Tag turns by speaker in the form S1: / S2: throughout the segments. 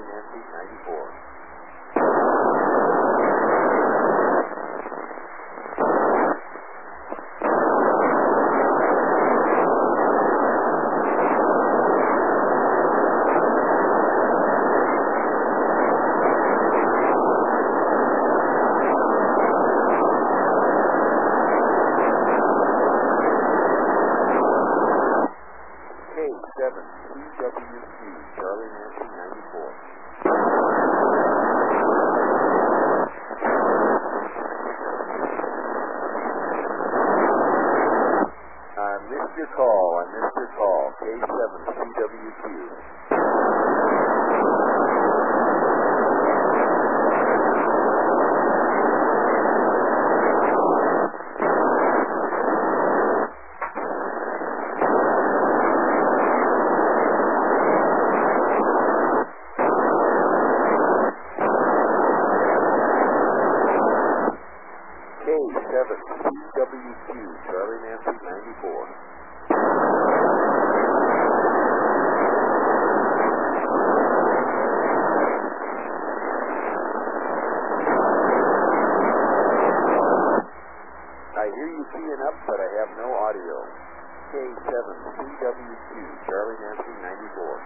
S1: Charlie Nancy 94. K7CWQ, Charlie Nancy 94. I missed your call. K7CWQ. K7CWQ, Charlie Nancy 94. I hear you keying up, but I have no audio. K7CWQ, Charlie Nancy 94.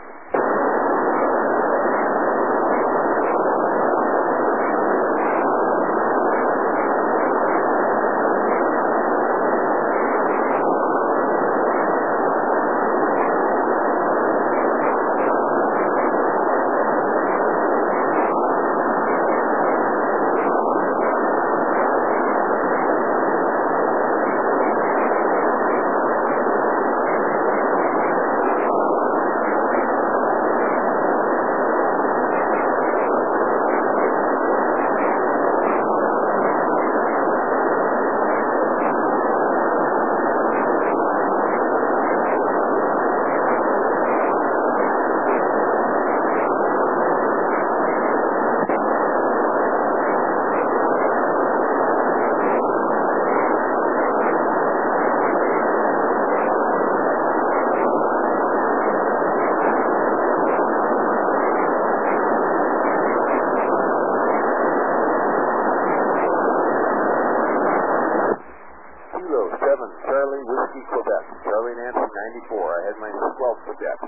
S1: Charlie Whiskey, Quebec. Charlie Nancy 94. I had my 12th Quebec.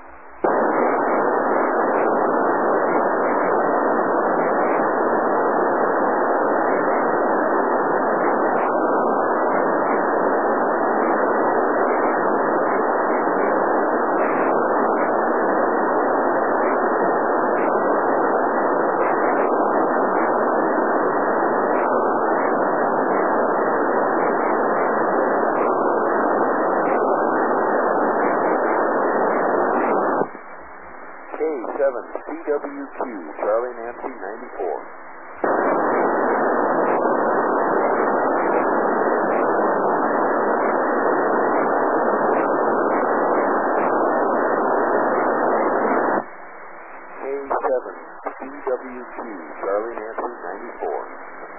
S1: K7CWQ, Charlie Nancy 94. K7CWQ, Charlie Nancy 94.